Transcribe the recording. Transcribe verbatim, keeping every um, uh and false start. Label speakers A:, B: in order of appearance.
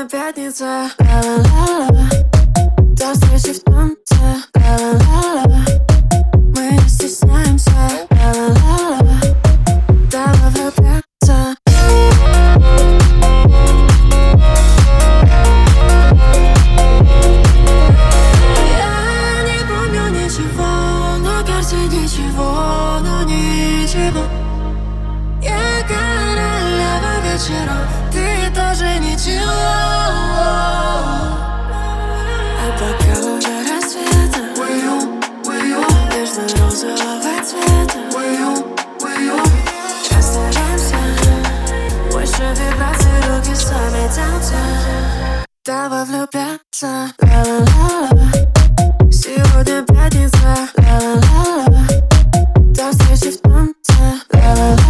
A: пятница, ла-ла-ла-ла. До встречи в танце, ла-ла-ла-ла. Мы не стесняемся, ла-ла-ла-ла. Давай влюбляться. Я не помню ничего, на карте ничего, но ничего. Я королева вечеров, ты тоже ничего. А пока уже рассвета, нежно-розового цвета, расстаемся. Больше вибраций, руки сами тянутся. Давай влюбляться, ла-ла-ла-ла. Сегодня пятница, ла-ла-ла-ла. До встречи в танце, ла-ла-ла.